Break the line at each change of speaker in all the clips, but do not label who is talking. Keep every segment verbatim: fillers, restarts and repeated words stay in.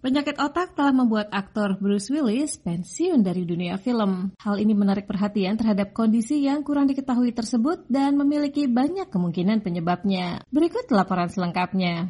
Penyakit otak telah membuat aktor Bruce Willis pensiun dari dunia film. Hal ini menarik perhatian terhadap kondisi yang kurang diketahui tersebut dan memiliki banyak kemungkinan penyebabnya. Berikut laporan selengkapnya.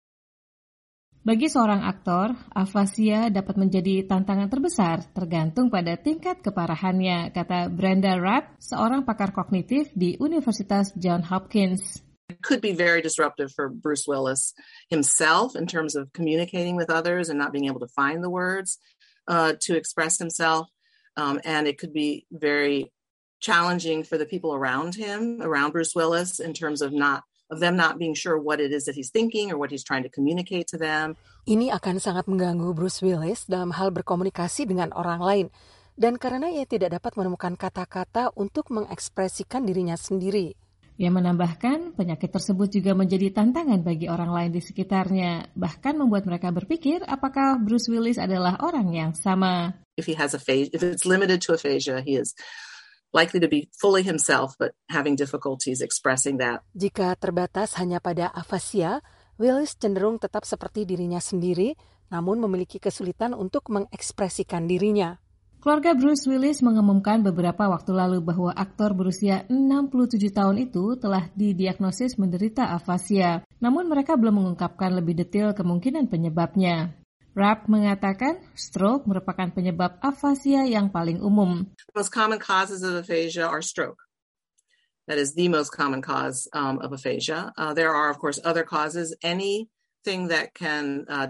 Bagi seorang aktor, afasia dapat menjadi tantangan terbesar tergantung pada tingkat keparahannya, kata Brenda Rapp, seorang pakar kognitif di Universitas Johns Hopkins.
It could be very disruptive for Bruce Willis himself in terms of communicating with others and not being able to find the words uh, to express himself. Um, and it could be very challenging for the people around him, around Bruce Willis, in terms of not of them not being sure what it is that he's thinking or what he's trying to communicate to them.
Ini akan sangat mengganggu Bruce Willis dalam hal berkomunikasi dengan orang lain. Dan karena ia tidak dapat menemukan kata-kata untuk mengekspresikan dirinya sendiri.
Ia menambahkan, penyakit tersebut juga menjadi tantangan bagi orang lain di sekitarnya, bahkan membuat mereka berpikir apakah Bruce Willis adalah orang yang sama.
If he has aphasia, if it's limited to aphasia, he is likely to be fully himself but having difficulties expressing that.
Jika terbatas hanya pada afasia, Willis cenderung tetap seperti dirinya sendiri, namun memiliki kesulitan untuk mengekspresikan dirinya.
Keluarga Bruce Willis mengumumkan beberapa waktu lalu bahwa aktor berusia enam puluh tujuh tahun itu telah didiagnosis menderita afasia. Namun mereka belum mengungkapkan lebih detail kemungkinan penyebabnya. Rapp mengatakan stroke merupakan penyebab afasia yang paling umum.
The most common causes of aphasia are stroke. That is the most common cause um, of aphasia. Uh, there are, of course, other causes. Anything that can uh,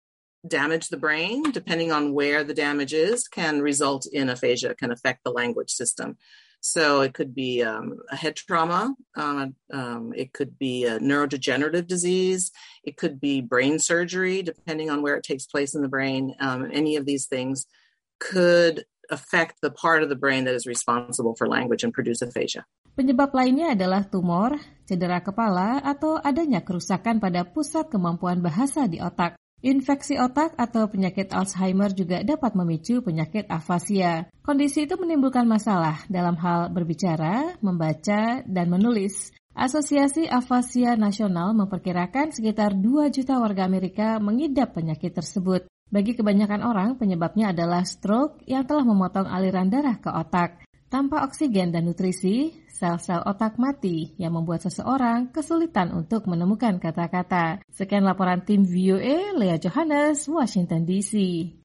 damage the brain, depending on where the damage is, can result in aphasia, can affect the language system. So it could be um, a head trauma, uh, um, it could be a neurodegenerative disease, it could be brain surgery, depending on where it takes place in the brain. Um, any of these things could affect the part of the brain that is responsible for language and produce aphasia.
Penyebab lainnya adalah tumor, cedera kepala, atau adanya kerusakan pada pusat kemampuan bahasa di otak. Infeksi otak atau penyakit Alzheimer juga dapat memicu penyakit afasia. Kondisi itu menimbulkan masalah dalam hal berbicara, membaca, dan menulis. Asosiasi Afasia Nasional memperkirakan sekitar dua juta warga Amerika mengidap penyakit tersebut. Bagi kebanyakan orang, penyebabnya adalah stroke yang telah memotong aliran darah ke otak. Tanpa oksigen dan nutrisi, sel-sel otak mati yang membuat seseorang kesulitan untuk menemukan kata-kata. Sekian laporan tim V O A, Lea Johannes, Washington D C.